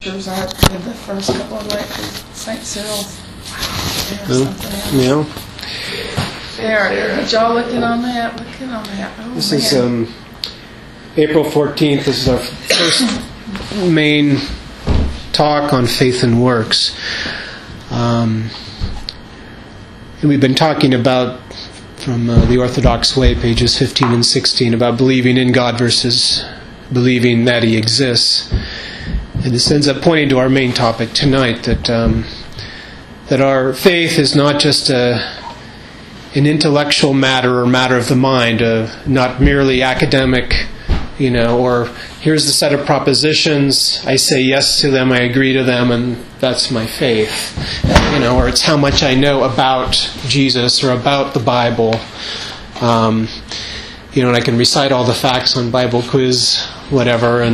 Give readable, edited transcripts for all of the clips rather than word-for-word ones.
pictures are in the first couple of St. Cyril's. Yeah. There. Did y'all looking on that? Oh, this is April 14th. This is our first main talk on faith and works. And we've been talking about, from the Orthodox Way, pages 15 and 16, about believing in God versus believing that He exists. And this ends up pointing to our main topic tonight, that our faith is not just an intellectual matter or matter of the mind, not merely academic, or here's the set of propositions, I say yes to them, I agree to them, and that's my faith. Or it's how much I know about Jesus or about the Bible. And I can recite all the facts on Bible quiz, whatever,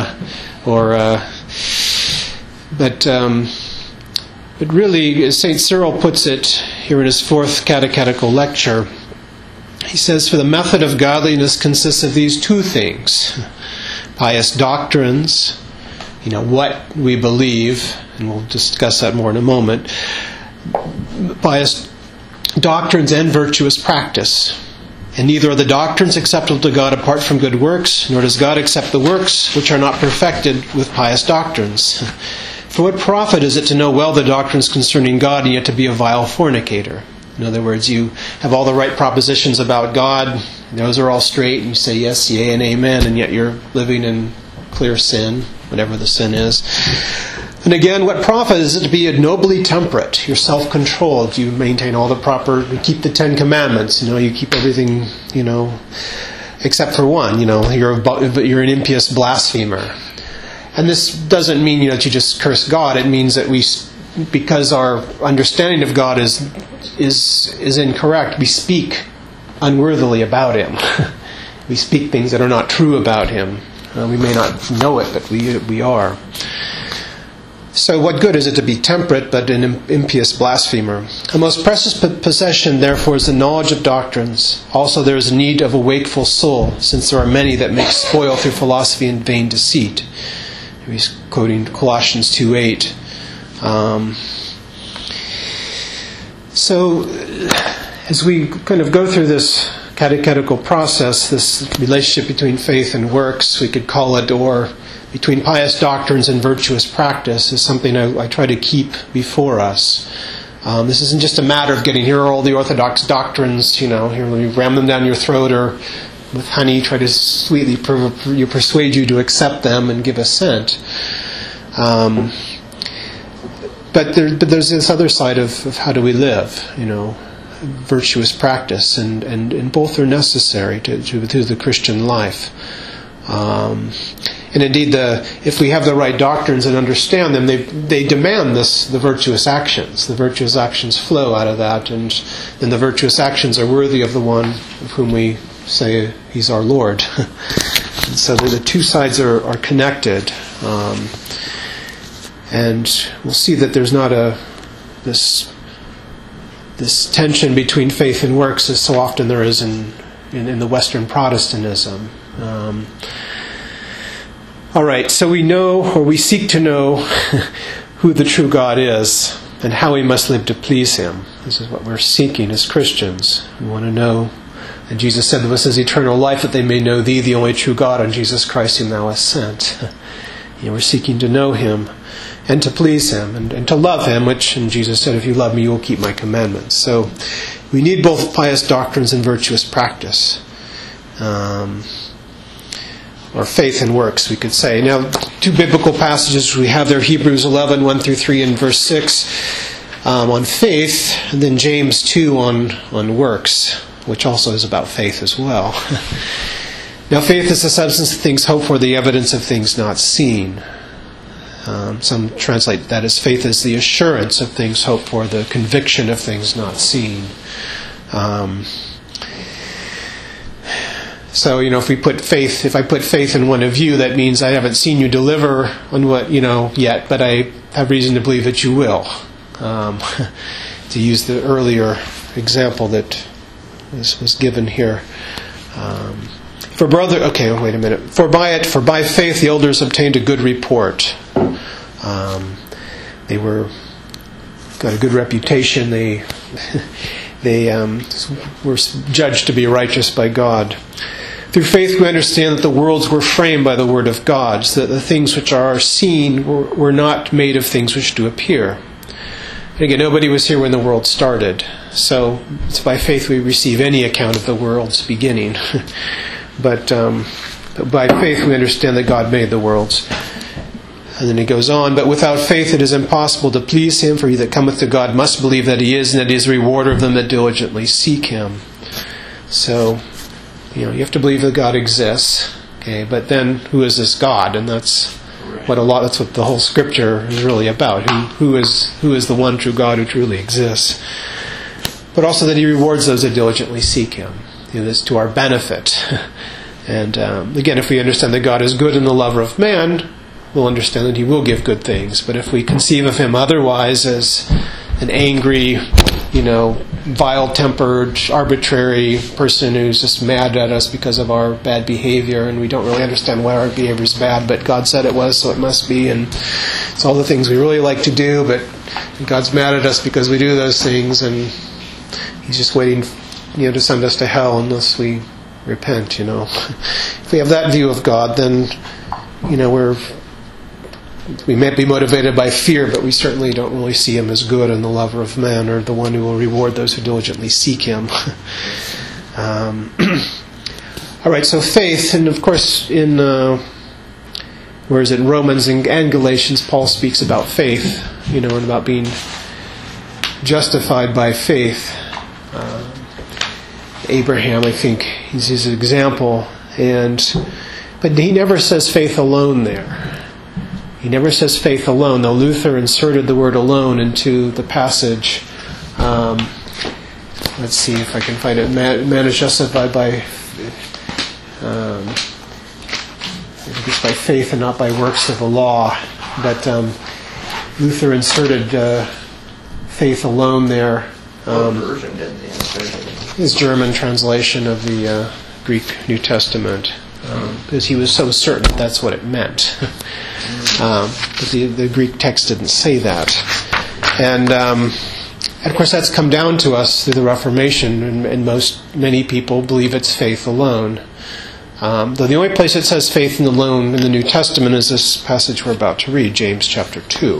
but really, as St. Cyril puts it here in his fourth catechetical lecture, he says, for the method of godliness consists of these two things: pious doctrines, what we believe, and we'll discuss that more in a moment, pious doctrines and virtuous practice. And neither are the doctrines acceptable to God apart from good works, nor does God accept the works which are not perfected with pious doctrines. For what profit is it to know well the doctrines concerning God and yet to be a vile fornicator? In other words, you have all the right propositions about God, those are all straight, and you say yes, yea, and amen, and yet you're living in clear sin, whatever the sin is. And again, what profit is it to be nobly temperate? You're self-controlled. You maintain all the proper, you keep the 10 Commandments. You keep everything, except for one. You're an impious blasphemer. And this doesn't mean that you just curse God. It means that because our understanding of God is incorrect, we speak unworthily about Him. We speak things that are not true about Him. We may not know it, but we are. So what good is it to be temperate but an impious blasphemer? A most precious possession, therefore, is the knowledge of doctrines. Also there is need of a wakeful soul, since there are many that make spoil through philosophy and vain deceit. He's quoting Colossians 2:8. So as we kind of go through this catechetical process, this relationship between faith and works, we could call it, or between pious doctrines and virtuous practice, is something I try to keep before us. This isn't just a matter of getting, here are all the orthodox doctrines, here let me ram them down your throat, or with honey try to sweetly persuade you to accept them and give assent. But there's this other side of how do we live, virtuous practice, and both are necessary to the Christian life. And indeed, if we have the right doctrines and understand them, they demand the virtuous actions. The virtuous actions flow out of that, and then the virtuous actions are worthy of the one of whom we say He's our Lord. And so the two sides are connected. And we'll see that there's not this tension between faith and works as so often there is in the Western Protestantism. All right, so we know, or we seek to know, who the true God is and how we must live to please Him. This is what we're seeking as Christians. We want to know, and Jesus said, "This is eternal life, that they may know Thee, the only true God, and Jesus Christ, whom Thou hast sent." We're seeking to know Him and to please Him and to love Him, which, and Jesus said, "If you love Me, you will keep My commandments." So we need both pious doctrines and virtuous practice. Or faith and works, we could say. Now, two biblical passages we have there, Hebrews 11, 1 through 3, and verse 6, on faith, and then James 2 on works, which also is about faith as well. Now, faith is the substance of things hoped for, the evidence of things not seen. Some translate that as faith is the assurance of things hoped for, the conviction of things not seen. So, if I put faith in one of you, that means I haven't seen you deliver on what, yet, but I have reason to believe that you will. To use the earlier example that was given here. For by faith the elders obtained a good report. They got a good reputation. They were judged to be righteous by God. Through faith we understand that the worlds were framed by the Word of God, so that the things which are seen were not made of things which do appear. And again, nobody was here when the world started. So it's by faith we receive any account of the world's beginning. But by faith we understand that God made the worlds. And then he goes on, but without faith it is impossible to please him, for he that cometh to God must believe that he is, and that he is a rewarder of them that diligently seek him. So, you have to believe that God exists. Okay, but then who is this God? And that's what the whole Scripture is really about. Who is the one true God who truly exists? But also that he rewards those that diligently seek him. This to our benefit. And again, if we understand that God is good and the lover of man, we'll understand that he will give good things. But if we conceive of him otherwise as an angry, vile-tempered, arbitrary person who's just mad at us because of our bad behavior, and we don't really understand why our behavior is bad, but God said it was, so it must be, and it's all the things we really like to do, but God's mad at us because we do those things, and he's just waiting, to send us to hell unless we repent, If we have that view of God, then, we may be motivated by fear, but we certainly don't really see him as good and the lover of men, or the one who will reward those who diligently seek him. All right, so faith, and of course in Romans and Galatians, Paul speaks about faith, and about being justified by faith. Abraham, I think, is his example, but he never says faith alone there. He never says faith alone, though Luther inserted the word alone into the passage. Let's see if I can find it. Man is justified by faith and not by works of the law. But Luther inserted faith alone there. His German translation of the Greek New Testament. Because he was so certain that that's what it meant. But the Greek text didn't say that. And of course that's come down to us through the Reformation, and many people believe it's faith alone. Though the only place it says faith alone in the New Testament is this passage we're about to read, James chapter 2.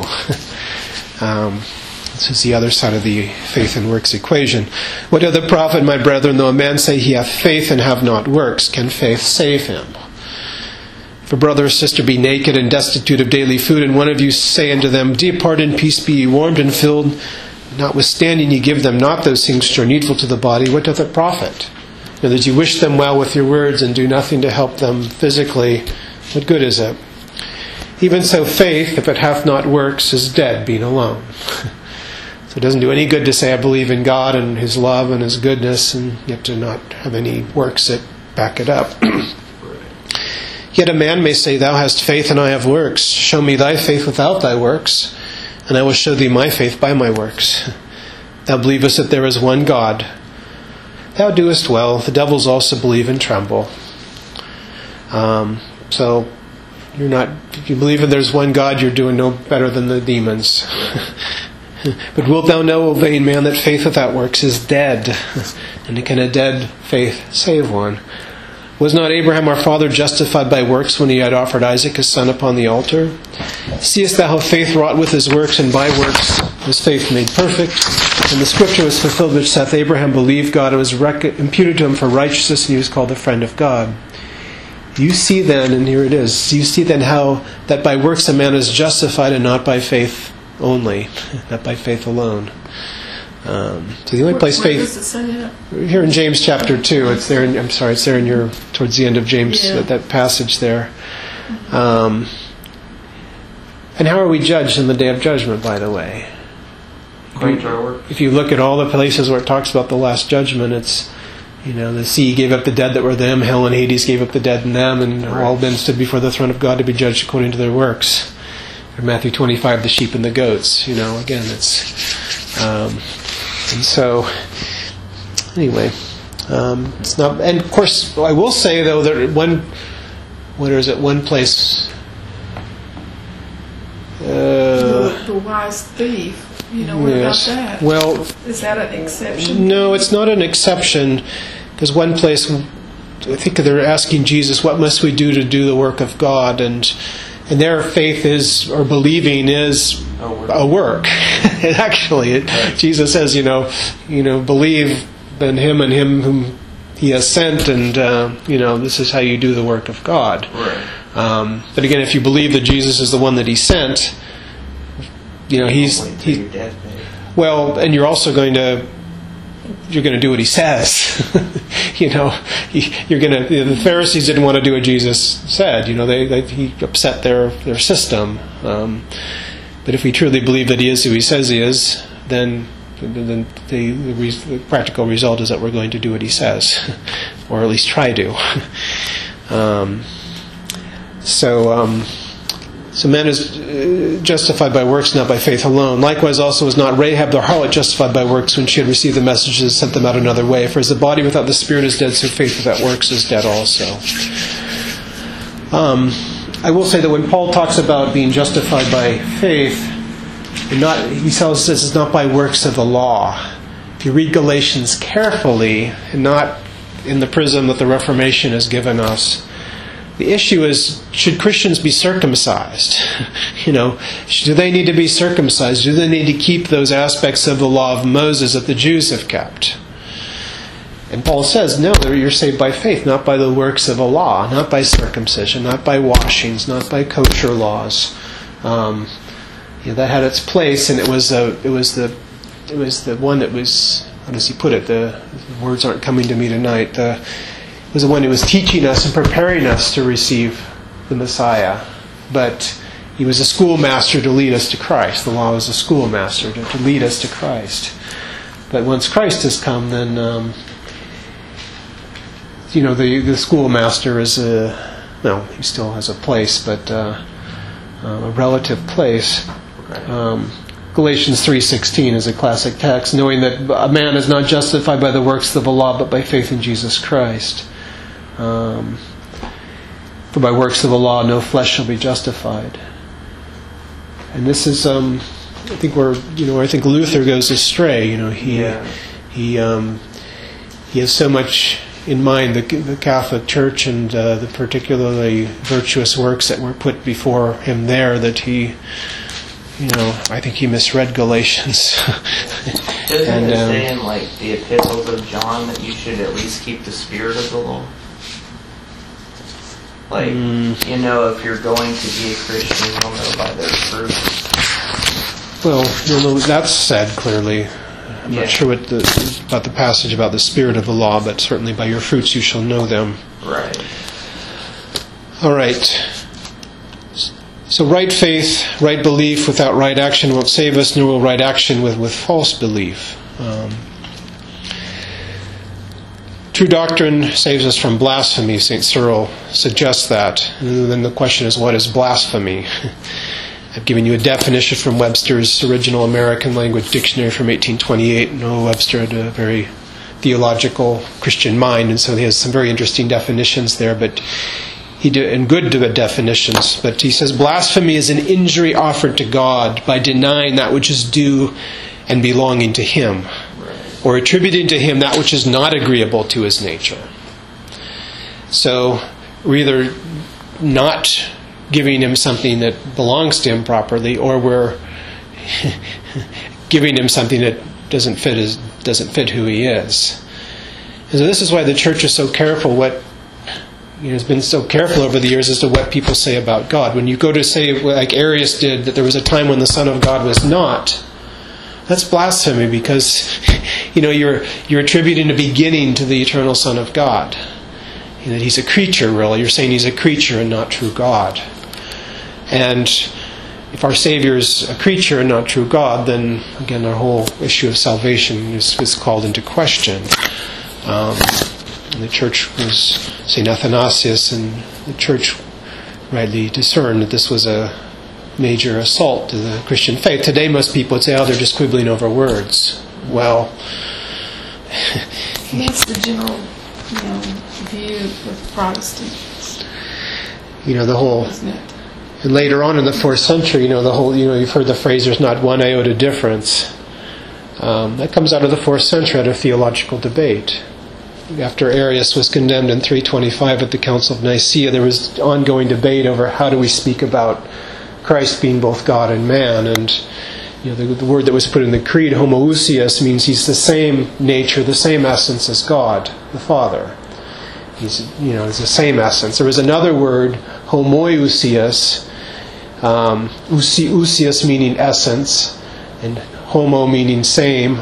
This is the other side of the faith and works equation. What doth it profit, my brethren, though a man say he hath faith and have not works? Can faith save him? If a brother or sister be naked and destitute of daily food, and one of you say unto them, Depart in peace, be ye warmed and filled, notwithstanding ye give them not those things which are needful to the body, what doth it profit? In other words, you wish them well with your words and do nothing to help them physically, what good is it? Even so, faith, if it hath not works, is dead, being alone. So it doesn't do any good to say I believe in God and his love and his goodness, and yet to not have any works that back it up. Yet a man may say, Thou hast faith and I have works. Show me thy faith without thy works, and I will show thee my faith by my works. Thou believest that there is one God. Thou doest well. The devils also believe and tremble. So you're not. If you believe that there's one God, you're doing no better than the demons. But wilt thou know, O vain man, that faith without works is dead? And can a dead faith save one? Was not Abraham our father justified by works when he had offered Isaac his son upon the altar? Seest thou how faith wrought with his works, and by works was faith made perfect? And the scripture was fulfilled which saith, Abraham believed God, and was imputed to him for righteousness, and he was called the friend of God. You see then, and here it is, you see then how that by works a man is justified, and not by faith only, not by faith alone. So the only place faith. Where does it say that? Here in James chapter 2, it's there. It's there in your towards the end of James, that passage there. And how are we judged in the day of judgment? By the way, if you look at all the places where it talks about the last judgment, it's the sea gave up the dead that were them, hell and Hades gave up the dead in them, and all men stood before the throne of God to be judged according to their works. Or Matthew 25, the sheep and the goats. Again, it's. And so, anyway, it's not. And of course, I will say though that one place. the wise thief. What Yes. about that? Well, Is that an exception? no, it's not an exception. Because one place, I think they're asking Jesus, what must we do to do the work of God? And their faith is, or believing is, a work. Actually, Jesus says, believe in Him and Him whom He has sent, and this is how you do the work of God. Right. But again, if you believe that Jesus is the one that He sent, He's well, and you're also going to do what He says. The Pharisees didn't want to do what Jesus said. He upset their system. But if we truly believe that He is who He says He is, then the practical result is that we're going to do what He says, or at least try to. So man is justified by works, not by faith alone. Likewise also was not Rahab the harlot justified by works when she had received the messages and sent them out another way. For as the body without the spirit is dead, so faith without works is dead also. I will say that when Paul talks about being justified by faith, he tells us it's not by works of the law. If you read Galatians carefully, and not in the prism that the Reformation has given us, the issue is, should Christians be circumcised? Do they need to be circumcised? Do they need to keep those aspects of the law of Moses that the Jews have kept? And Paul says, no, you're saved by faith, not by the works of a law, not by circumcision, not by washings, not by kosher laws. That had its place, and it was the one that was, how does he put it? The words aren't coming to me tonight. It was the one who was teaching us and preparing us to receive the Messiah. But he was a schoolmaster to lead us to Christ. The law was a schoolmaster to lead us to Christ. But once Christ has come, then the schoolmaster is he still has a place, but a relative place. Galatians 3:16 is a classic text, knowing that a man is not justified by the works of the law, but by faith in Jesus Christ. For by works of the law, no flesh shall be justified. And this is, I think I think Luther goes astray. He has so much in mind the Catholic Church and the particularly virtuous works that were put before him there, that he, I think he misread Galatians. Doesn't it say in the epistles of John that you should at least keep the spirit of the law? If you're going to be a Christian, you'll know by their fruits. Well, that's said clearly. I'm not sure about the passage about the spirit of the law, but certainly by your fruits you shall know them. Right. All right. So right faith, right belief without right action won't save us, nor will right action with false belief. True doctrine saves us from blasphemy. St. Cyril suggests that. And then the question is, what is blasphemy? I've given you a definition from Webster's Original American Language Dictionary from 1828. Noah Webster had a very theological Christian mind, and so he has some very interesting definitions there, but and good definitions. But he says, blasphemy is an injury offered to God by denying that which is due and belonging to Him, or attributing to Him that which is not agreeable to His nature. So we're either not giving Him something that belongs to Him properly, or we're giving Him something that doesn't fit who He is. And so this is why the Church is so careful has been so careful over the years as to what people say about God. When you go to say, like Arius did, that there was a time when the Son of God was not, that's blasphemy, because you're attributing a beginning to the eternal Son of God. That He's a creature, really. You're saying He's a creature and not true God. And if our Savior is a creature and not true God, then again our whole issue of salvation is called into question. And the Church was St. Athanasius, and the Church rightly discerned that this was a major assault to the Christian faith. Today most people would say, they're just quibbling over words. Well, that's the general view of Protestants. The whole... Isn't it? And later on in the 4th century, you've heard the phrase, there's not one iota difference. That comes out of the 4th century, out of theological debate. After Arius was condemned in 325 at the Council of Nicaea, there was ongoing debate over how do we speak about Christ being both God and man. And the word that was put in the creed, homoousios, means he's the same nature, the same essence as God, the Father. He's the same essence. There was another word, homoousios, ousios meaning essence, and homo meaning same.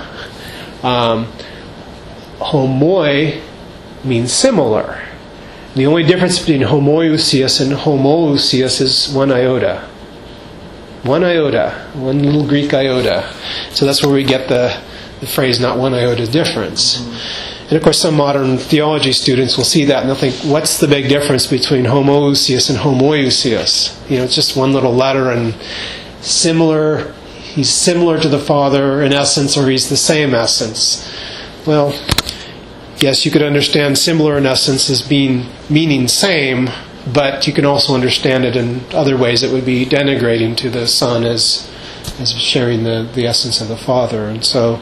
Homoi means similar. The only difference between homoousios and homoousios is one iota. One iota, one little Greek iota. So that's where we get the phrase, not one iota difference. And of course some modern theology students will see that and they'll think, what's the big difference between homoousios and homoousios? It's just one little letter, and similar, he's similar to the Father in essence, or he's the same essence. Well, yes, you could understand similar in essence as meaning same, but you can also understand it in other ways that would be denigrating to the Son as sharing the essence of the Father. And so,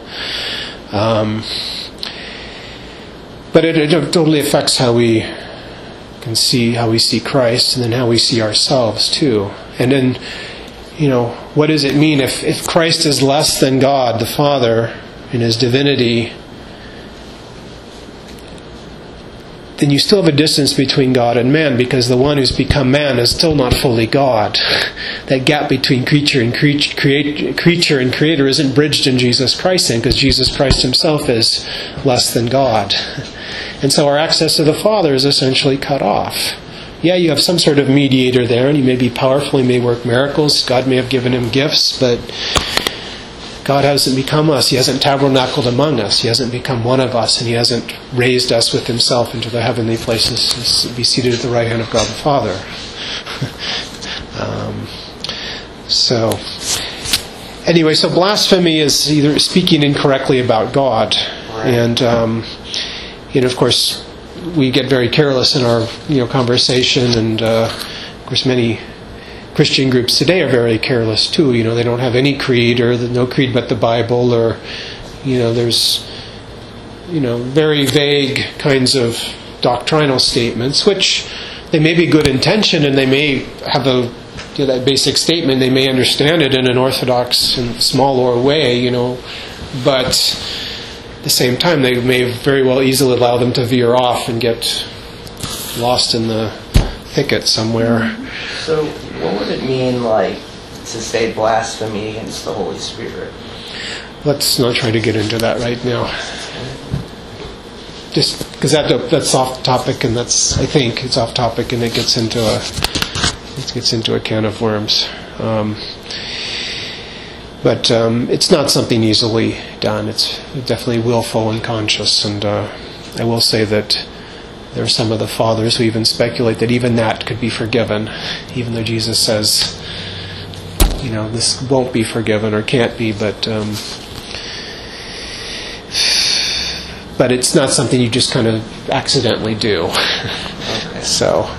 but it totally affects how we see Christ, and then how we see ourselves too. And then, what does it mean if Christ is less than God the Father in His divinity? Then you still have a distance between God and man, because the one who's become man is still not fully God. That gap between creature and creator isn't bridged in Jesus Christ, then, because Jesus Christ Himself is less than God. And so our access to the Father is essentially cut off. Yeah, you have some sort of mediator there, and He may be powerful, He may work miracles, God may have given Him gifts, but God hasn't become us. He hasn't tabernacled among us. He hasn't become one of us, and He hasn't raised us with Himself into the heavenly places to be seated at the right hand of God the Father. So blasphemy is either speaking incorrectly about God, and of course we get very careless in our conversation, and of course many Christian groups today are very careless too. They don't have any creed, or no creed but the Bible, or there's very vague kinds of doctrinal statements, which they may be good intention, and they may have that basic statement. They may understand it in an orthodox and smaller way, but at the same time they may very well easily allow them to veer off and get lost in the thicket somewhere. So what would it mean, to say blasphemy against the Holy Spirit? Let's not try to get into that right now. Just because that's off topic, and I think it's off topic, and it gets into a can of worms. But it's not something easily done. It's definitely willful and conscious, and I will say that there are some of the fathers who even speculate that even that could be forgiven, even though Jesus says, this won't be forgiven or can't be, but it's not something you just kind of accidentally do. Okay. So,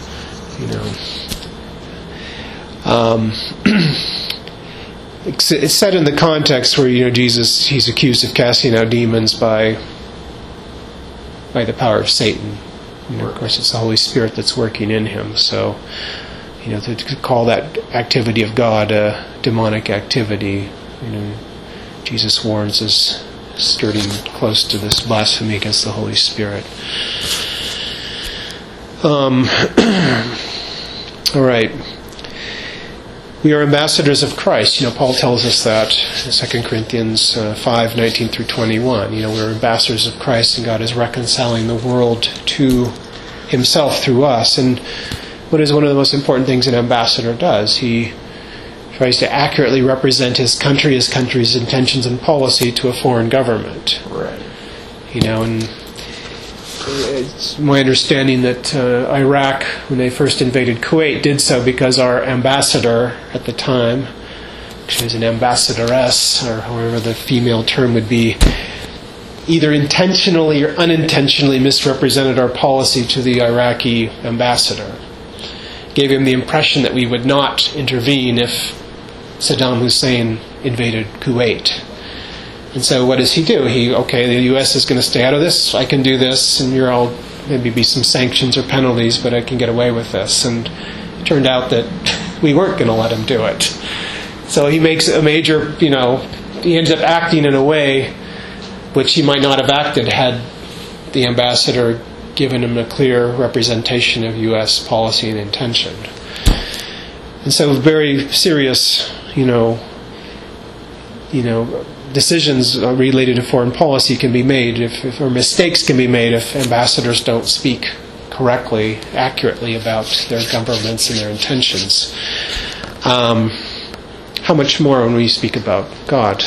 it's said in the context where Jesus, he's accused of casting out demons by the power of Satan. Of course, it's the Holy Spirit that's working in him. So, to call that activity of God a demonic activity, Jesus warns us, skirting close to this blasphemy against the Holy Spirit. All right. We are ambassadors of Christ. Paul tells us that in 2 Corinthians 5:19 through 21. We're ambassadors of Christ, and God is reconciling the world to Himself through us. And what is one of the most important things an ambassador does? He tries to accurately represent his country's intentions and policy to a foreign government. Right. And it's my understanding that Iraq, when they first invaded Kuwait, did so because our ambassador at the time, she was an ambassadoress, or however the female term would be, either intentionally or unintentionally misrepresented our policy to the Iraqi ambassador. gave him the impression that we would not intervene if Saddam Hussein invaded Kuwait. And so what does he do? The U.S. is going to stay out of this, I can do this, and you're maybe be some sanctions or penalties, but I can get away with this. And it turned out that we weren't going to let him do it. So he makes a major, he ends up acting in a way which he might not have acted had the ambassador given him a clear representation of U.S. policy and intention. And so very serious, decisions related to foreign policy can be made, or mistakes can be made if ambassadors don't speak correctly, accurately about their governments and their intentions. How much more when we speak about God,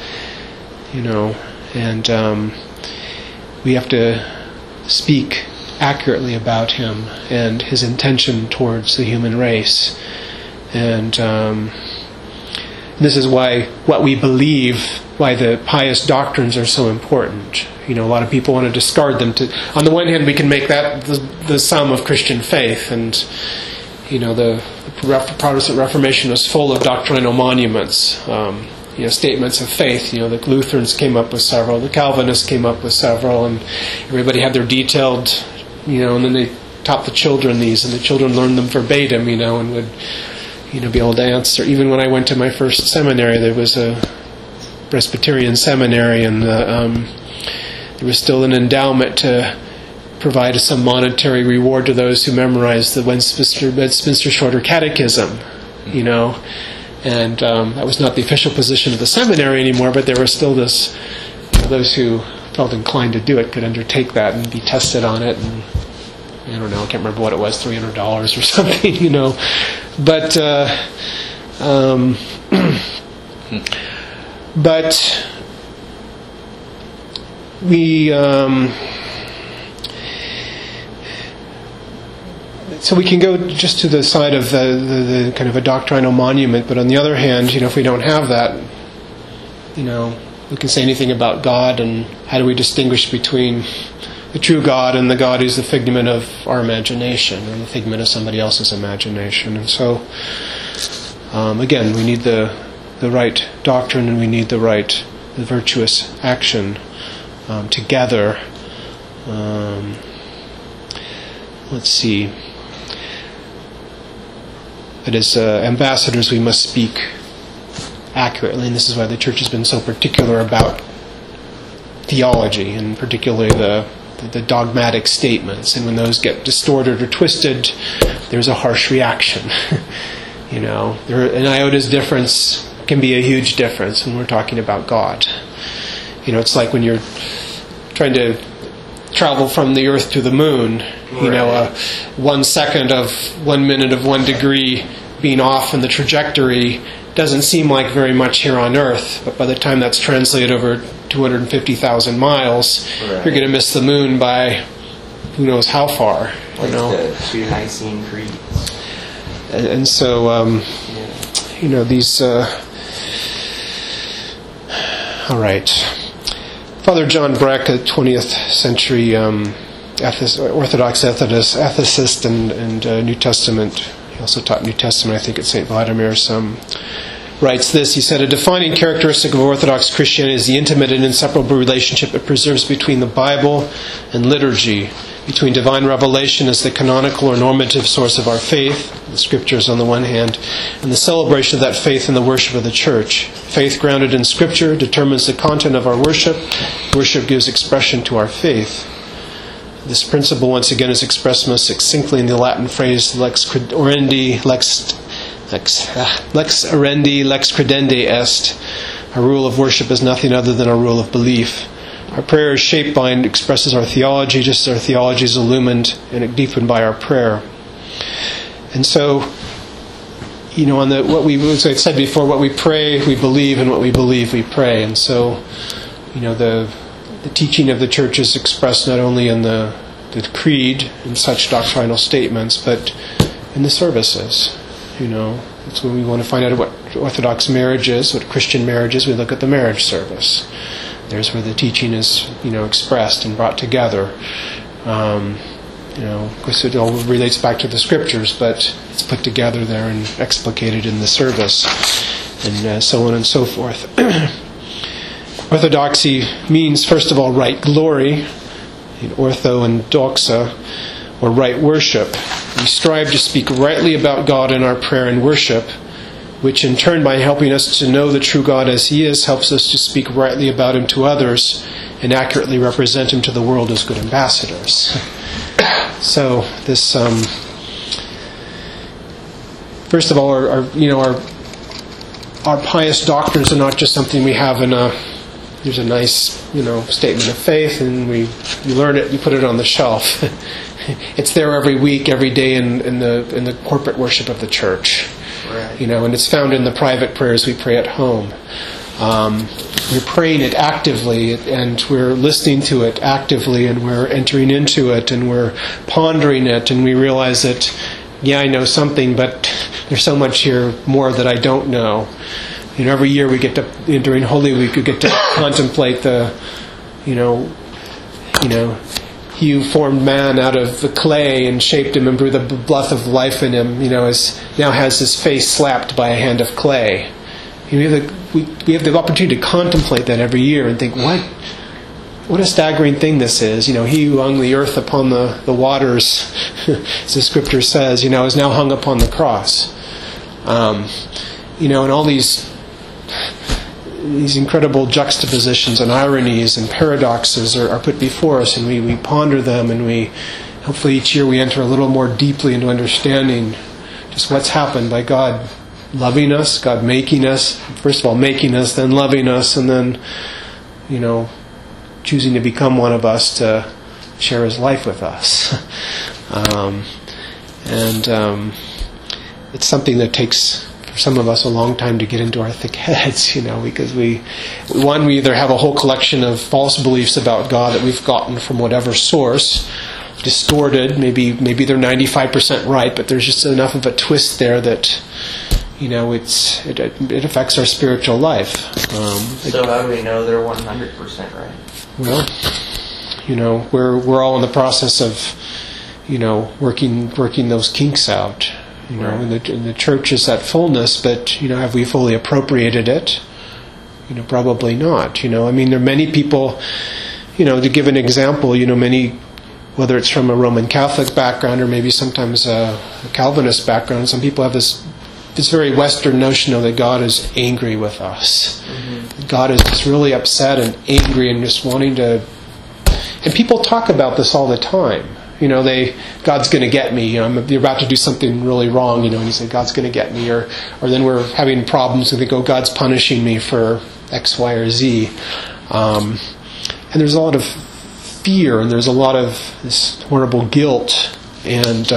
and we have to speak accurately about Him and His intention towards the human race. And this is why what we believe, why the pious doctrines are so important. A lot of people want to discard them. On the one hand, we can make that the sum of Christian faith, and the Protestant Reformation was full of doctrinal monuments, statements of faith. The Lutherans came up with several, the Calvinists came up with several, and everybody had their detailed, and then they taught the children these, and the children learned them verbatim, and would, be able to answer. Even when I went to my first seminary, there was a Presbyterian seminary, and there was still an endowment to provide some monetary reward to those who memorized the Westminster Shorter Catechism, and that was not the official position of the seminary anymore, but there was still this, those who felt inclined to do it could undertake that and be tested on it, and I don't know, I can't remember what it was, $300 or something, but we so we can go just to the side of the kind of a doctrinal monument, but on the other hand, if we don't have that, we can say anything about God, and how do we distinguish between the true God and the God who's the figment of our imagination, or the figment of somebody else's imagination. And so, again, we need the right doctrine, and we need the virtuous action together. Let's see. But as ambassadors, we must speak accurately, and this is why the Church has been so particular about theology, and particularly the dogmatic statements. And when those get distorted or twisted, there's a harsh reaction. An iota's difference can be a huge difference when we're talking about God. It's like when you're trying to travel from the Earth to the Moon. 1 second of 1 minute of 1 degree being off in the trajectory doesn't seem like very much here on Earth, but by the time that's translated over 250,000 miles, you're going to miss the Moon by who knows how far. The two Nicene Creeds. And so, these. All right. Father John Breck, a 20th century Orthodox ethicist and New Testament, he also taught New Testament, I think, at St. Vladimir's, writes this. He said, "A defining characteristic of Orthodox Christianity is the intimate and inseparable relationship it preserves between the Bible and liturgy, between divine revelation as the canonical or normative source of our faith, the Scriptures on the one hand, and the celebration of that faith in the worship of the Church. Faith grounded in Scripture determines the content of our worship. Worship gives expression to our faith. This principle, once again, is expressed most succinctly in the Latin phrase lex oriendi, lex oriendi, lex credende est. Our rule of worship is nothing other than our rule of belief. Our prayer is shaped by and expresses our theology, just as our theology is illumined and deepened by our prayer." And so, as I said before, what we pray, we believe, and what we believe, we pray. And so, the teaching of the Church is expressed not only in the creed and such doctrinal statements, but in the services. That's when we want to find out what Orthodox marriage is, what Christian marriage is. We look at the marriage service. There's where the teaching is, expressed and brought together. Of course, it all relates back to the Scriptures, but it's put together there and explicated in the service, and so on and so forth. Orthodoxy means, first of all, right glory, in ortho and doxa, or right worship. We strive to speak rightly about God in our prayer and worship, which in turn, by helping us to know the true God as He is, helps us to speak rightly about Him to others and accurately represent Him to the world as good ambassadors. So this, first of all, our pious doctrines are not just something we have in there's a nice, statement of faith, and you learn it, you put it on the shelf. It's there every week, every day in the corporate worship of the church. Right. And it's found in the private prayers we pray at home. We're praying it actively, and we're listening to it actively, and we're entering into it, and we're pondering it, and we realize that, I know something, but there's so much here more that I don't know. Every year we get to, during Holy Week, we get to contemplate the, He who formed man out of the clay and shaped him and breathed the breath of life in him, now has his face slapped by a hand of clay. We have the opportunity to contemplate that every year and think, what a staggering thing this is. He who hung the earth upon the waters, as the Scripture says, is now hung upon the cross. And all these incredible juxtapositions and ironies and paradoxes are put before us, and we ponder them, and hopefully each year we enter a little more deeply into understanding just what's happened by God loving us, God making us, first of all making us, then loving us, and then, choosing to become one of us to share His life with us. It's something that takes, for some of us, a long time to get into our thick heads, because we either have a whole collection of false beliefs about God that we've gotten from whatever source, distorted, maybe they're 95% right, but there's just enough of a twist there that it affects our spiritual life. So how do we know they're 100% right? Well, we're all in the process of, working those kinks out. In the church is that fullness, but have we fully appropriated it? Probably not. There are many people. To give an example, many, whether it's from a Roman Catholic background or maybe sometimes a Calvinist background, some people have this very Western notion that God is angry with us. Mm-hmm. God is just really upset and angry and just wanting to. And people talk about this all the time. God's going to get me. You're about to do something really wrong, and you say, God's going to get me. Or then we're having problems and they go, God's punishing me for X, Y, or Z. And there's a lot of fear, and there's a lot of this horrible guilt. And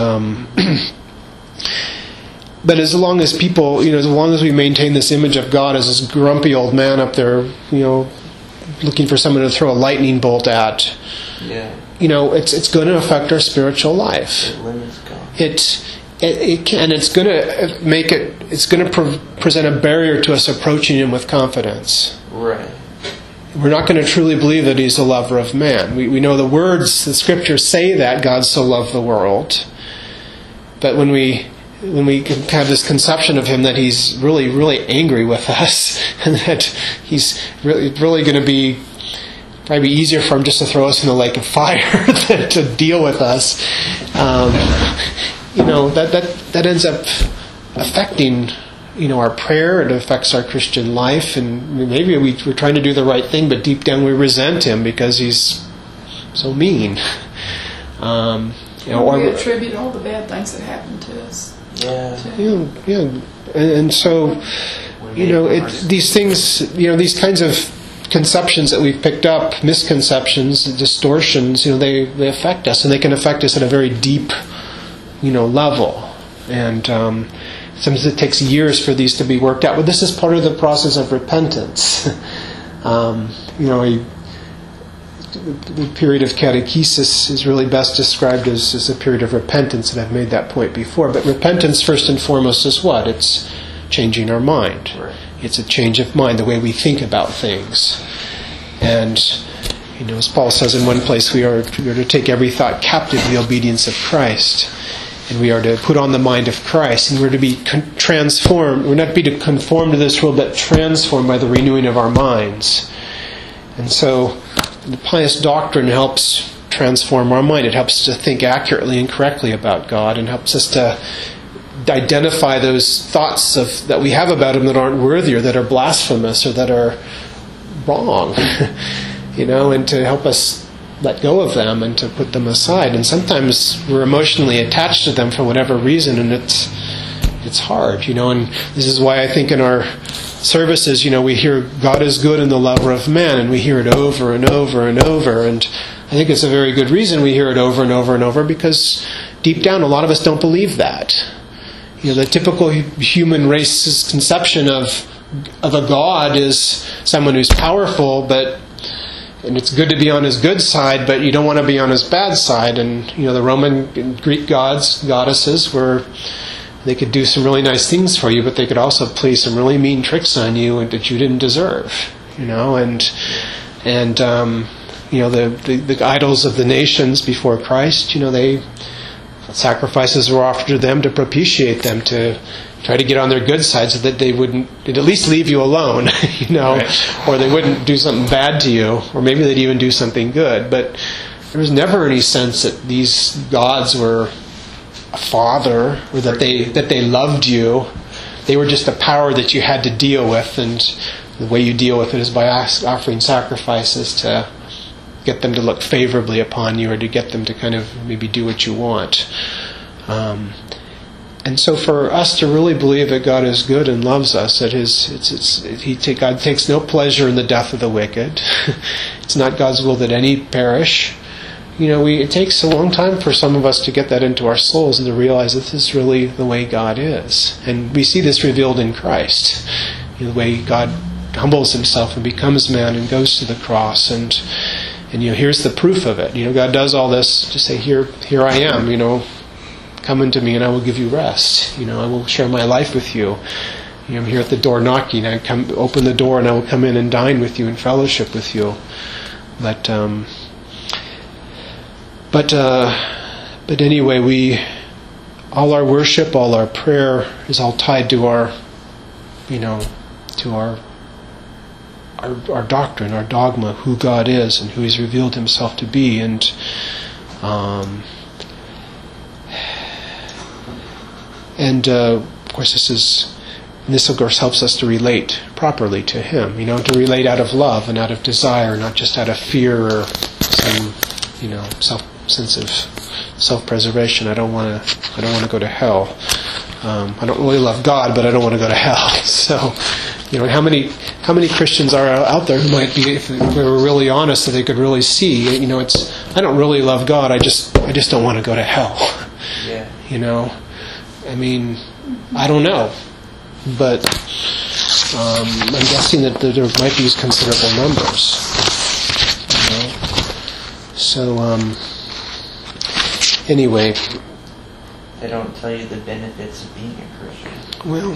but as long as people, as long as we maintain this image of God as this grumpy old man up there, looking for someone to throw a lightning bolt at, it's going to affect our spiritual life. It limits God. It's going to make it. It's going to present a barrier to us approaching Him with confidence. Right. We're not going to truly believe that He's the lover of man. We know the words, the Scriptures say that God so loved the world, but when we have this conception of Him that He's really, really angry with us, and that He's really going to be probably easier for Him just to throw us in the lake of fire than to deal with us. That ends up affecting, our prayer. It affects our Christian life, and maybe we're trying to do the right thing, but deep down we resent Him because He's so mean. We attribute all the bad things that happen to us. And so, these things, these kinds of conceptions that we've picked up, misconceptions, distortions, they affect us, and they can affect us at a very deep, level. And sometimes it takes years for these to be worked out. But this is part of the process of repentance. The period of catechesis is really best described as a period of repentance, and I've made that point before. But repentance, first and foremost, is what? It's changing our mind. Right. It's a change of mind, the way we think about things. And, As Paul says in one place, we are to take every thought captive to the obedience of Christ. And we are to put on the mind of Christ. And we're to be transformed. We're not to be to conform to this world, but transformed by the renewing of our minds. And so the pious doctrine helps transform our mind. It helps us to think accurately and correctly about God, and helps us to identify those thoughts that we have about Him that aren't worthy, or that are blasphemous, or that are wrong. And to help us let go of them and to put them aside. And sometimes we're emotionally attached to them for whatever reason, and it's hard, And this is why I think in our services, we hear God is good and the lover of man, and we hear it over and over and over. And I think it's a very good reason we hear it over and over and over, because deep down a lot of us don't believe that. The typical human race's conception of a God is someone who's powerful, and it's good to be on His good side, but you don't want to be on His bad side. And the Roman and Greek goddesses were, they could do some really nice things for you, but they could also play some really mean tricks on you that you didn't deserve. The idols of the nations before Christ, sacrifices were offered to them to propitiate them, to try to get on their good side so that they'd at least leave you alone, right. Or they wouldn't do something bad to you, or maybe they'd even do something good. But there was never any sense that these gods were a father, or that they loved you. They were just a power that you had to deal with, and the way you deal with it is by offering sacrifices to get them to look favorably upon you, or to get them to kind of maybe do what you want. And so for us to really believe that God is good and loves us, that God takes no pleasure in the death of the wicked. It's not God's will that any perish. It takes a long time for some of us to get that into our souls and to realize that this is really the way God is. And we see this revealed in Christ. The way God humbles Himself and becomes man and goes to the cross. And here's the proof of it. God does all this to say, here I am, come unto me and I will give you rest. I will share my life with you. I'm here at the door knocking. I come open the door and I will come in and dine with you and fellowship with you. But anyway, all our worship, all our prayer is all tied to our doctrine, our dogma, who God is and who He's revealed Himself to be. And of course, this of course helps us to relate properly to Him. To relate out of love and out of desire, not just out of fear or some sense of self-preservation. I don't want to go to hell. I don't really love God, but I don't want to go to hell. So, how many Christians are out there who might be, if we were really honest, that they could really see, I don't really love God, I just don't want to go to hell. Yeah. I don't know, but I'm guessing that there might be considerable numbers. So, anyway. They don't tell you the benefits of being a Christian. Well,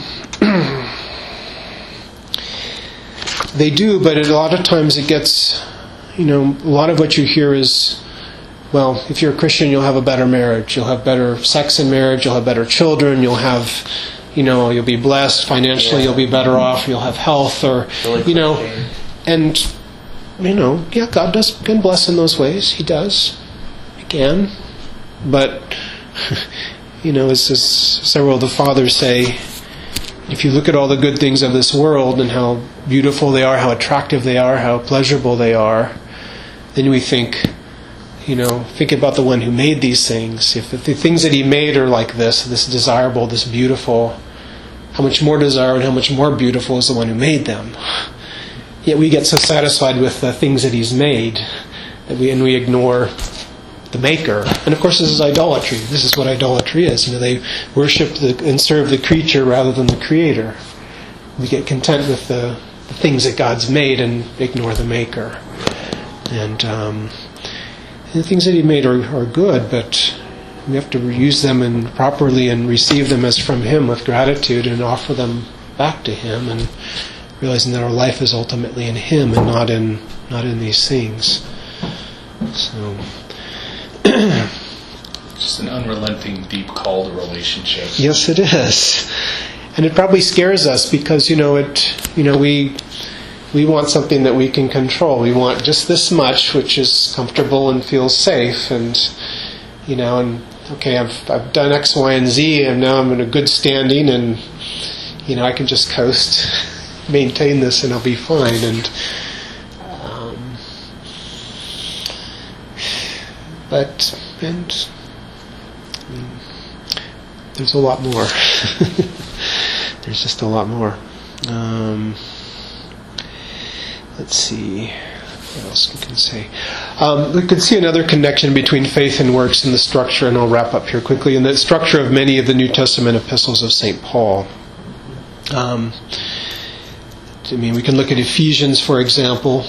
they do, but a lot of times it gets, a lot of what you hear is, well, if you're a Christian, you'll have a better marriage, you'll have better sex in marriage, you'll have better children, you'll have, you'll be blessed financially, You'll be better off, you'll have health, or, and, God can bless in those ways. He does. He can. But, as several of the fathers say, if you look at all the good things of this world and how beautiful they are, how attractive they are, how pleasurable they are, then we think about the one who made these things. If the things that He made are like this desirable, this beautiful, how much more desirable and how much more beautiful is the one who made them? Yet we get so satisfied with the things that He's made that we ignore the Maker. And of course, this is idolatry. This is what idolatry is. They worship and serve the creature rather than the Creator. We get content with the things that God's made and ignore the Maker. And the things that He made are good, but we have to use them properly and receive them as from Him with gratitude and offer them back to Him, and realizing that our life is ultimately in Him and not in these things. So, just an unrelenting, deep call to relationship. yes, it is. And it probably scares us because, we want something that we can control. We want just this much, which is comfortable and feels safe. And, okay, I've done X, Y, and Z, and now I'm in a good standing, and, I can just coast, maintain this, and I'll be fine. And, there's a lot more. There's just a lot more. Let's see what else we can say. We can see another connection between faith and works in the structure, and I'll wrap up here quickly, in the structure of many of the New Testament epistles of St. Paul. We can look at Ephesians, for example.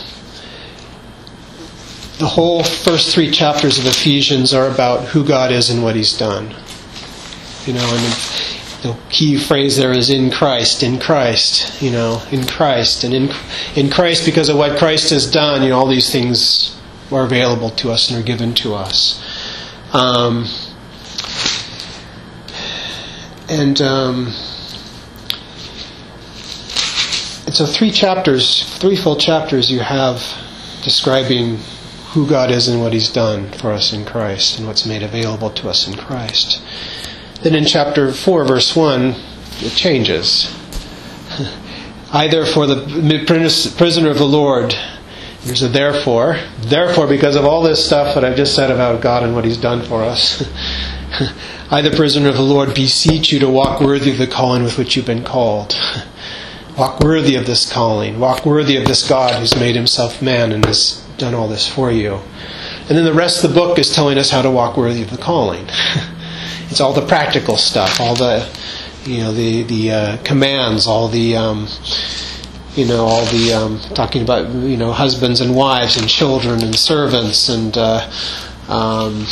The whole first 3 chapters of Ephesians are about who God is and what He's done. And the key phrase there is in Christ, in Christ, in Christ. And in Christ, because of what Christ has done, all these things are available to us and are given to us. And so 3 full chapters you have describing who God is and what He's done for us in Christ and what's made available to us in Christ. Then in chapter 4, verse 1, it changes. I, therefore, the prisoner of the Lord. There's a therefore. Therefore, because of all this stuff that I've just said about God and what He's done for us, I, the prisoner of the Lord, beseech you to walk worthy of the calling with which you've been called. Walk worthy of this calling. Walk worthy of this God who's made Himself man and has done all this for you. And then the rest of the book is telling us how to walk worthy of the calling. It's all the practical stuff, all the, the commands, all the, talking about, husbands and wives and children and servants and, and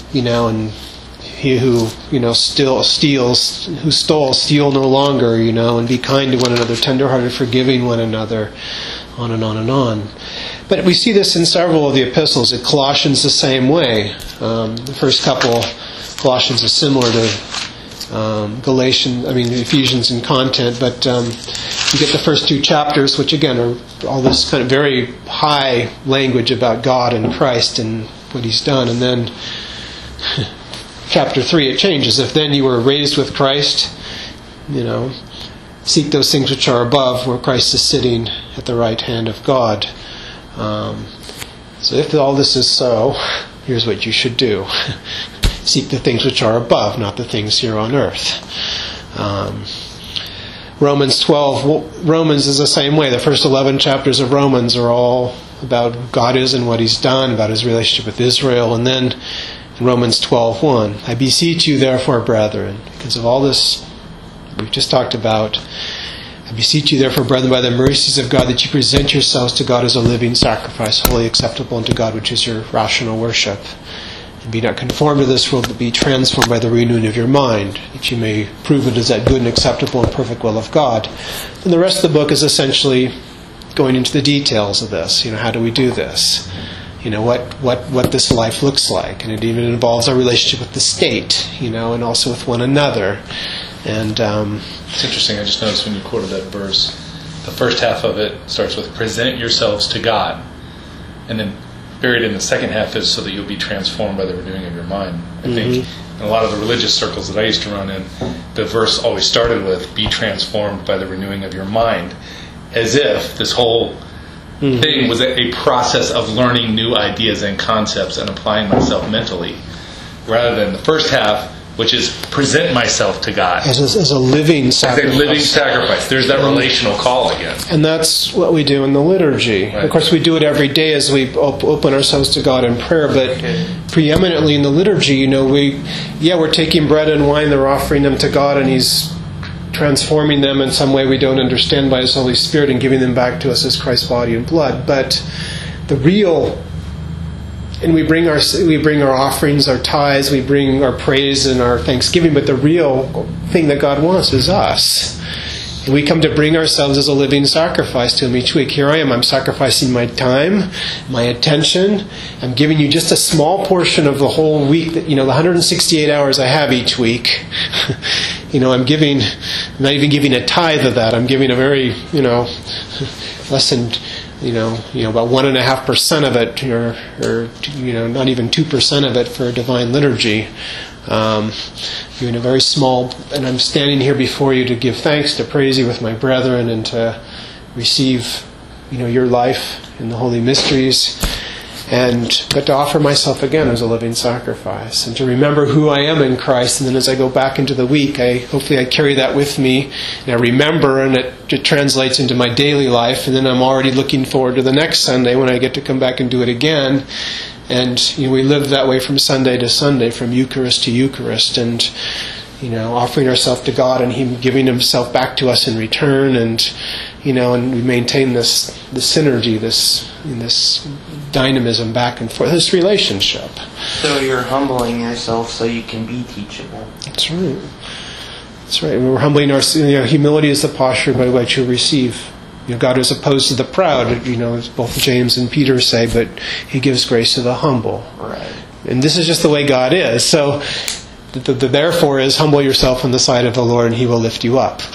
he who, steal no longer, and be kind to one another, tenderhearted, forgiving one another, on and on and on. But we see this in several of the epistles. At Colossians the same way. The first couple, Colossians is similar to Ephesians in content, but you get the first 2 chapters, which again are all this kind of very high language about God and Christ and what He's done, and then chapter 3 it changes. If then you were raised with Christ, seek those things which are above, where Christ is sitting at the right hand of God. So if all this is so, here's what you should do. Seek the things which are above, not the things here on earth. Romans 12. Romans is the same way. The first 11 chapters of Romans are all about who God is and what He's done, about His relationship with Israel. And then in Romans 12:1, I beseech you therefore, brethren, because of all this we've just talked about, I beseech you therefore, brethren, by the mercies of God, that you present yourselves to God as a living sacrifice, wholly acceptable unto God, which is your rational worship. And be not conformed to this world, but be transformed by the renewing of your mind, that you may prove it is that good and acceptable and perfect will of God. And the rest of the book is essentially going into the details of this. How do we do this? What this life looks like. And it even involves our relationship with the state, and also with one another. And it's interesting, I just noticed when you quoted that verse, the first half of it starts with present yourselves to God, and then buried in the second half is so that you'll be transformed by the renewing of your mind. I think in a lot of the religious circles that I used to run in, the verse always started with be transformed by the renewing of your mind, as if this whole thing was a process of learning new ideas and concepts and applying myself mentally, rather than the first half, which is present myself to God. As a living sacrifice. As a living sacrifice. There's that relational call again. And that's what we do in the liturgy. Right. Of course, we do it every day as we open ourselves to God in prayer, but preeminently in the liturgy, we're taking bread and wine, they're offering them to God, and He's transforming them in some way we don't understand by His Holy Spirit and giving them back to us as Christ's body and blood. But the real... And we bring our offerings, our tithes, we bring our praise and our thanksgiving, but the real thing that God wants is us. And we come to bring ourselves as a living sacrifice to Him each week. Here I am. I'm sacrificing my time, my attention. I'm giving you just a small portion of the whole week, that, the 168 hours I have each week. I'm not even giving a tithe of that. I'm giving a very, less than, about 1.5% of it, or not even 2% of it for divine liturgy. Doing a very small, and I'm standing here before you to give thanks, to praise you with my brethren, and to receive, your life in the holy mysteries, but to offer myself again as a living sacrifice, and to remember who I am in Christ. And then as I go back into the week, hopefully I carry that with me, and I remember, and it translates into my daily life. And then I'm already looking forward to the next Sunday when I get to come back and do it again. And we live that way from Sunday to Sunday, from Eucharist to Eucharist, and offering ourselves to God and Him giving Himself back to us in return, and we maintain this synergy, this dynamism back and forth, this relationship. So you're humbling yourself so you can be teachable. That's right. That's right. And we're humbling ourselves. Humility is the posture by which you receive. God is opposed to the proud, as both James and Peter say, but He gives grace to the humble. Right. And this is just the way God is. So the therefore is humble yourself in the sight of the Lord, and He will lift you up.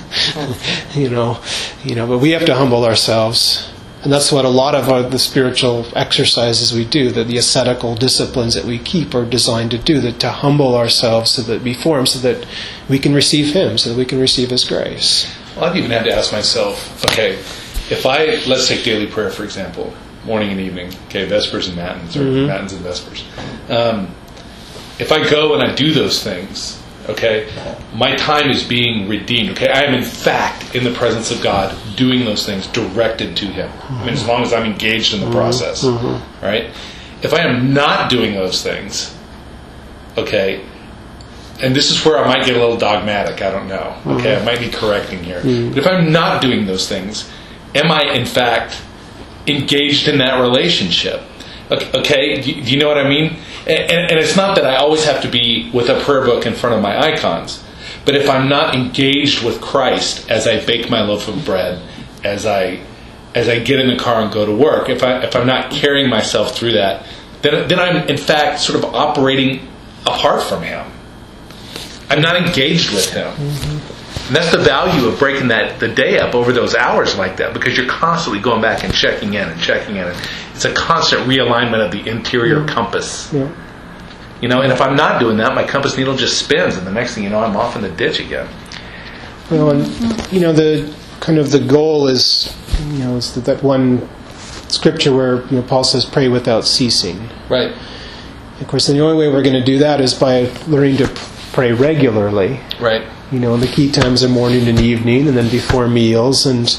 But we have to humble ourselves. And that's what a lot of the spiritual exercises we do, that the ascetical disciplines that we keep are designed to do, that to humble ourselves so that before Him, so that we can receive Him, so that we can receive His grace. Well, I've even had to ask myself, okay, let's take daily prayer, for example, morning and evening, Vespers and Matins, or Matins and Vespers. If I go and I do those things, my time is being redeemed, I am in fact in the presence of God doing those things directed to Him. As long as I'm engaged in the process, right? If I am not doing those things, and this is where I might get a little dogmatic, I don't know. I might be correcting here. But if I'm not doing those things, am I in fact engaged in that relationship? Do you know what I mean? And it's not that I always have to be with a prayer book in front of my icons. But if I'm not engaged with Christ as I bake my loaf of bread, as I get in the car and go to work, if I'm not carrying myself through that, then I'm in fact sort of operating apart from Him. I'm not engaged with Him. And that's the value of breaking the day up over those hours like that, because you're constantly going back and checking in. It's a constant realignment of the interior compass. Yeah. And if I'm not doing that, my compass needle just spins, and the next thing you know, I'm off in the ditch again. Well, and the goal is, is that one scripture where Paul says, "Pray without ceasing." Right. Of course, the only way we're going to do that is by learning to pray regularly. Right. In the key times of morning and evening, and then before meals, and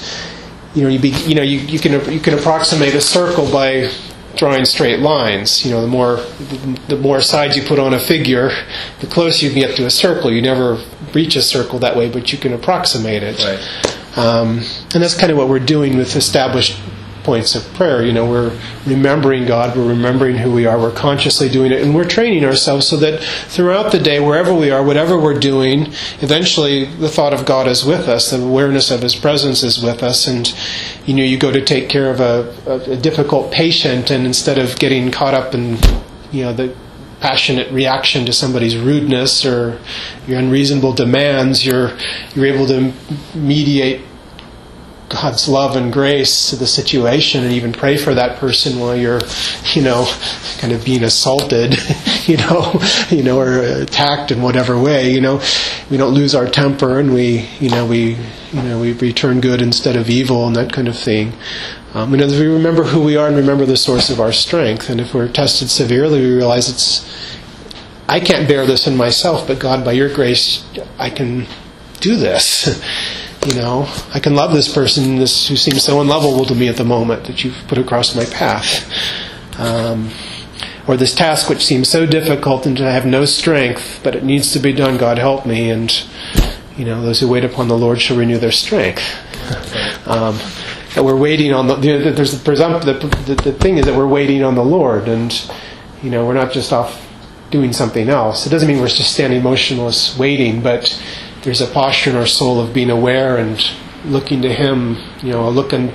you can approximate a circle by drawing straight lines. The more sides you put on a figure, the closer you can get to a circle. You never reach a circle that way, but you can approximate it. Right. And that's kind of what we're doing with established points of prayer. We're remembering God, we're remembering who we are, we're consciously doing it, and we're training ourselves so that throughout the day, wherever we are, whatever we're doing, eventually the thought of God is with us, the awareness of His presence is with us, and you go to take care of a difficult patient, and instead of getting caught up in the passionate reaction to somebody's rudeness or your unreasonable demands, you're able to mediate God's love and grace to the situation, and even pray for that person while you're, kind of being assaulted, or attacked in whatever way. We don't lose our temper, and we return good instead of evil, and that kind of thing. As we remember who we are and remember the source of our strength, and if we're tested severely, we realize I can't bear this in myself, but God, by Your grace, I can do this. I can love this person who seems so unlovable to me at the moment that You've put across my path. Or this task which seems so difficult and I have no strength, but it needs to be done. God help me. And, those who wait upon the Lord shall renew their strength. That we're waiting on the thing is that we're waiting on the Lord, and, we're not just off doing something else. It doesn't mean we're just standing motionless waiting, but there's a posture in our soul of being aware and looking to Him. I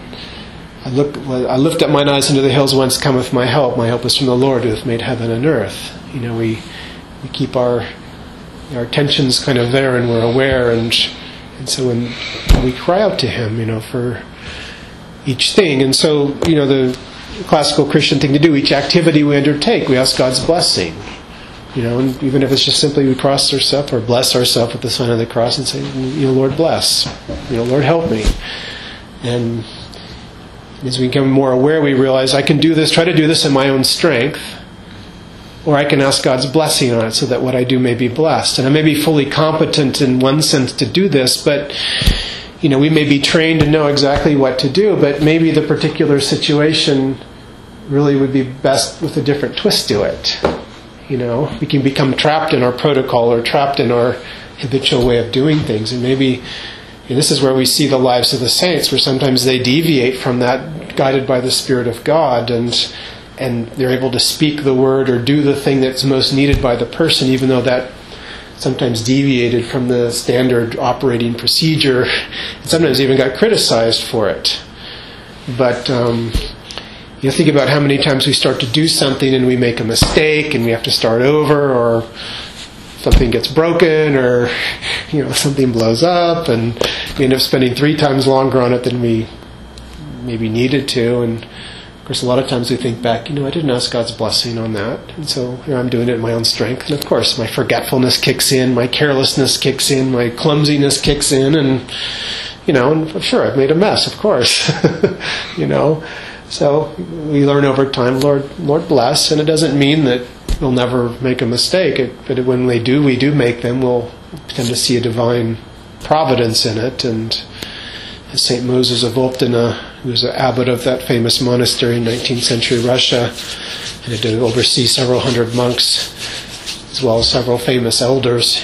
lift up mine eyes into the hills, whence cometh my help. My help is from the Lord who hath made heaven and earth. We keep our attentions kind of there, and we're aware, and so when we cry out to Him, for each thing. And so, the classical Christian thing to do, each activity we undertake, we ask God's blessing. And even if it's just simply we cross ourselves or bless ourselves with the sign of the cross and say, Lord bless, Lord help me. And as we become more aware, we realize I can do this, try to do this in my own strength, or I can ask God's blessing on it so that what I do may be blessed. And I may be fully competent in one sense to do this, but we may be trained to know exactly what to do, but maybe the particular situation really would be best with a different twist to it. We can become trapped in our protocol or trapped in our habitual way of doing things. And maybe this is where we see the lives of the saints, where sometimes they deviate from that, guided by the Spirit of God, and they're able to speak the word or do the thing that's most needed by the person, even though that sometimes deviated from the standard operating procedure, and sometimes even got criticized for it. But think about how many times we start to do something and we make a mistake and we have to start over, or something gets broken, or something blows up, and we end up spending 3 times longer on it than we maybe needed to. And of course, a lot of times we think back, I didn't ask God's blessing on that, and so I'm doing it in my own strength. And of course, my forgetfulness kicks in, my carelessness kicks in, my clumsiness kicks in, and and sure, I've made a mess, of course. So we learn over time, Lord bless, and it doesn't mean that we'll never make a mistake. But when we do make them, we'll tend to see a divine providence in it. And as St. Moses of Optina, who was an abbot of that famous monastery in 19th century Russia, and had to oversee several hundred monks, as well as several famous elders,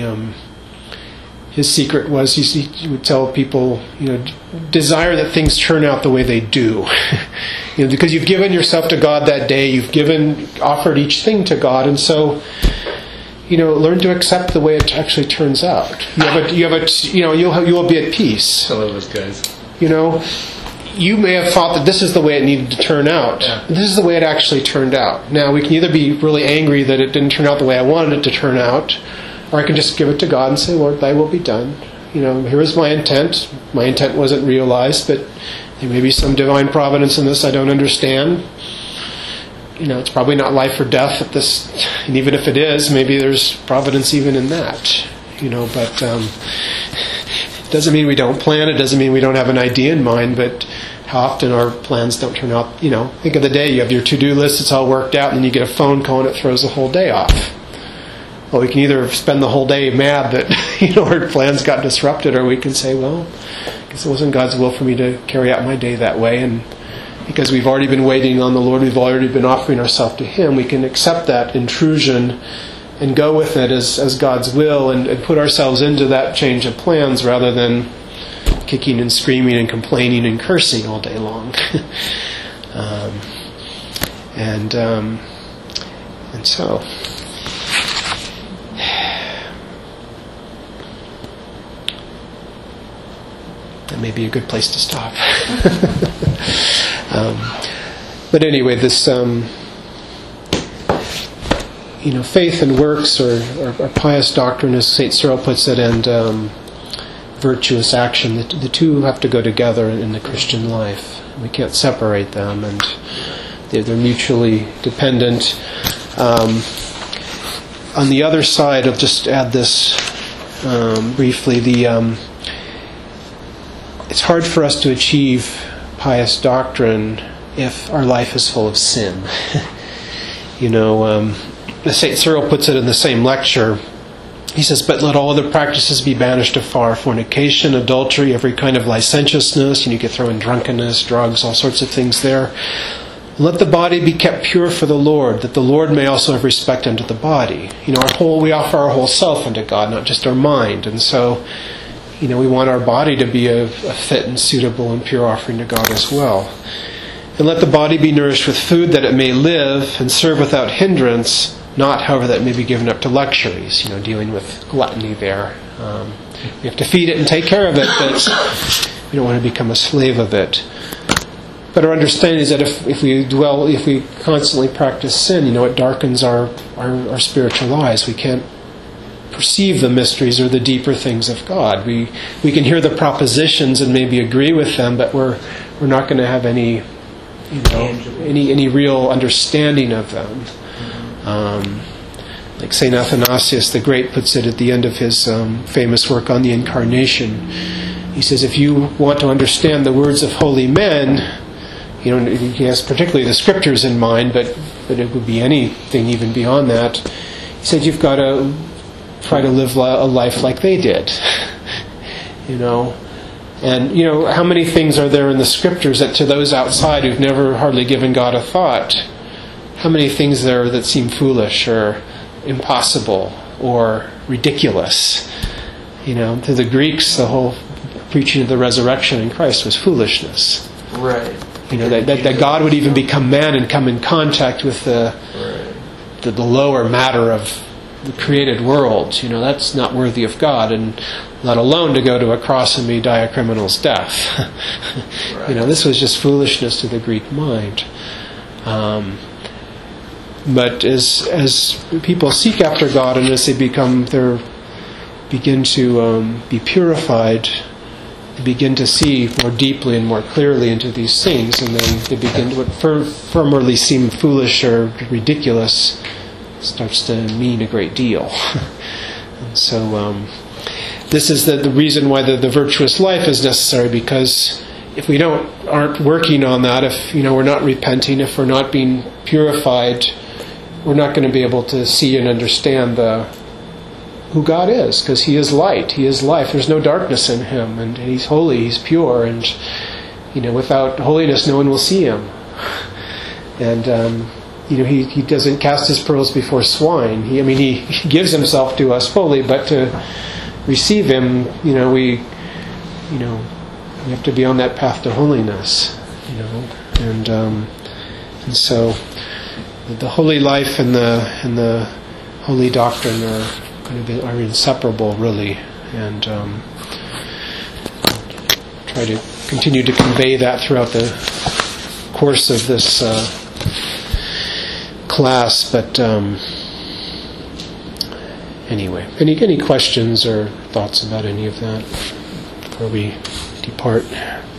his secret was he would tell people, desire that things turn out the way they do. Because you've given yourself to God that day, offered each thing to God, and so, learn to accept the way it actually turns out. You will be at peace. I love those guys. You may have thought that this is the way it needed to turn out. Yeah. But this is the way it actually turned out. Now, we can either be really angry that it didn't turn out the way I wanted it to turn out, or I can just give it to God and say, Lord, thy will be done. Here is my intent. My intent wasn't realized, but there may be some divine providence in this I don't understand. It's probably not life or death at this, and even if it is, maybe there's providence even in that. But it doesn't mean we don't plan. It doesn't mean we don't have an idea in mind, but how often our plans don't turn out. Think of the day, you have your to-do list, it's all worked out, and then you get a phone call and it throws the whole day off. Well, we can either spend the whole day mad that our plans got disrupted, or we can say, well, I guess it wasn't God's will for me to carry out my day that way, and because we've already been waiting on the Lord, we've already been offering ourselves to Him, we can accept that intrusion and go with it as God's will, and put ourselves into that change of plans rather than kicking and screaming and complaining and cursing all day long. And so that may be a good place to stop. But anyway, this faith and works, or pious doctrine, as St. Cyril puts it, and virtuous action, the two have to go together in the Christian life. We can't separate them, and they're mutually dependent. On the other side, I'll just add this briefly. It's hard for us to achieve pious doctrine if our life is full of sin. St. Cyril puts it in the same lecture. He says, "But let all other practices be banished afar: fornication, adultery, every kind of licentiousness." You could throw in drunkenness, drugs, all sorts of things there. "Let the body be kept pure for the Lord, that the Lord may also have respect unto the body." We offer our whole self unto God, not just our mind. And so, we want our body to be a fit and suitable and pure offering to God as well. "And let the body be nourished with food, that it may live and serve without hindrance, not, however, that it may be given up to luxuries," dealing with gluttony there. We have to feed it and take care of it, but we don't want to become a slave of it. But our understanding is that if we constantly practice sin, it darkens our spiritual eyes. We can't perceive the mysteries or the deeper things of God. We can hear the propositions and maybe agree with them, but we're not going to have any real understanding of them. Like St. Athanasius the Great puts it at the end of his famous work on the Incarnation. He says, if you want to understand the words of holy men, he has particularly the Scriptures in mind, but it would be anything even beyond that. He said you've got to try to live a life like they did. And how many things are there in the Scriptures that to those outside who've never hardly given God a thought, how many things there that seem foolish or impossible or ridiculous? To the Greeks, the whole preaching of the resurrection in Christ was foolishness. Right. That God would even become man and come in contact with the lower matter of the created world. That's not worthy of God, and let alone to go to a cross and die a criminal's death. Right. This was just foolishness to the Greek mind. But as people seek after God, and as they begin to be purified, they begin to see more deeply and more clearly into these things, and they begin to, what formerly seemed foolish or ridiculous starts to mean a great deal. And so this is the reason why the virtuous life is necessary, because if we aren't working on that, if we're not repenting, if we're not being purified, we're not going to be able to see and understand who God is, because He is light, He is life. There's no darkness in Him, and He's holy, He's pure, and without holiness, no one will see Him. And He doesn't cast His pearls before swine. He gives Himself to us fully, but to receive Him, we have to be on that path to holiness. And so the holy life and the holy doctrine are inseparable, really, and try to continue to convey that throughout the course of this class. But anyway, any questions or thoughts about any of that before we depart?